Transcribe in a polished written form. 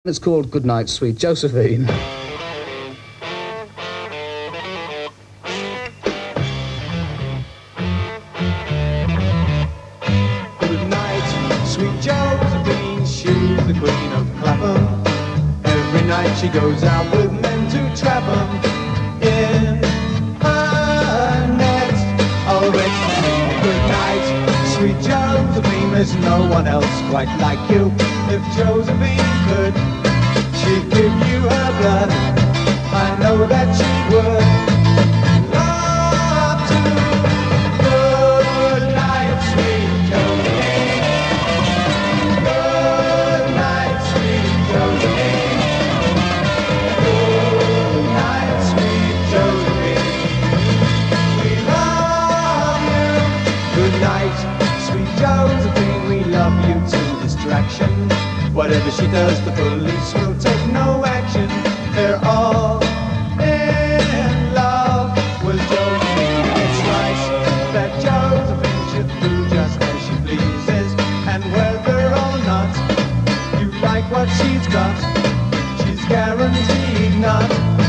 It's called Good Night, Sweet Josephine. Good night, sweet Josephine, she's the queen of Clapham. Every night she goes out with men to trap 'em in her net. Oh, it's good night, sweet Josephine, there's no one else quite like you. If Josephine could, she'd give you her blood. I know that she would love to. Good night, sweet Josephine. Good night, sweet Josephine. Good night, sweet Josephine. We love you. Good night, sweet Josephine. We love you to distraction. Whatever she does, the police will take no action. They're all in love with Josephine. It's right that Josephine should do just as she pleases. And whether or not you like what she's got, she's guaranteed not